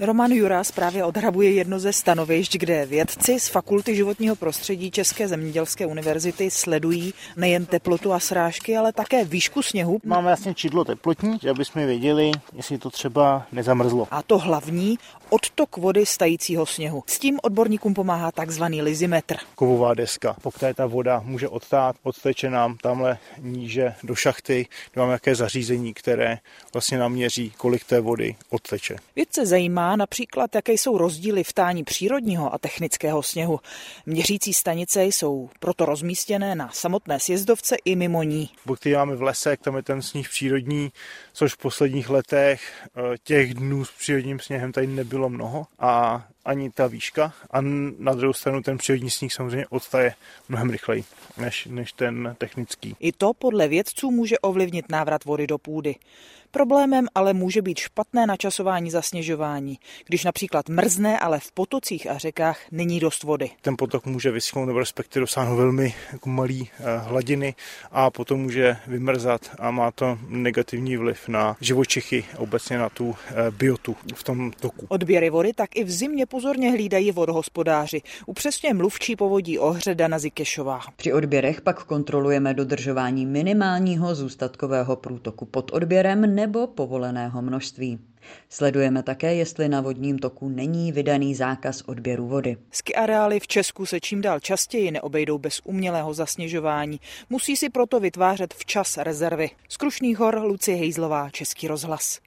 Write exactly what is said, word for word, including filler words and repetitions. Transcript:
Roman Juras právě odhrabuje jedno ze stanovišť, kde vědci z Fakulty životního prostředí České zemědělské univerzity sledují nejen teplotu a srážky, ale také výšku sněhu. Máme vlastně čidlo teplotní, aby jsme věděli, jestli to třeba nezamrzlo. A to hlavní, odtok vody z tajícího sněhu. S tím odborníkům pomáhá takzvaný lizimetr. Kovová deska, po které ta voda může odtát, odteče nám tamhle níže do šachty, kde máme jaké zařízení, které vlastně nám měří, kolik té vody odteče. Vědce zajímá například, jaké jsou rozdíly v tání přírodního a technického sněhu. Měřící stanice jsou proto rozmístěné na samotné sjezdovce i mimo ní. Pokud máme v lese, tam je ten sníh přírodní, což v posledních letech těch dnů s přírodním sněhem tady nebylo mnoho a ani ta výška. A na druhou stranu ten přírodní sníh samozřejmě odtaje mnohem rychleji než, než ten technický. I to podle vědců může ovlivnit návrat vody do půdy. Problémem ale může být špatné načasování zasněžování, když například mrzne, ale v potocích a řekách není dost vody. Ten potok může vyschnout nebo respektive dosáhnout velmi jako malý hladiny a potom může vymrzat a má to negativní vliv na živočichy a obecně na tu biotu v tom toku. Odběry vody tak i v zimě pozorně hlídají vodohospodáři. Upřesňuje mluvčí Povodí Ohře Dana Zikešová. Při odběrech pak kontrolujeme dodržování minimálního zůstatkového průtoku pod odběrem nebo povoleného množství. Sledujeme také, jestli na vodním toku není vydaný zákaz odběru vody. Ski areály v Česku se čím dál častěji neobejdou bez umělého zasněžování. Musí si proto vytvářet včas rezervy. Z Krušných hor Lucie Hejzlová, Český rozhlas.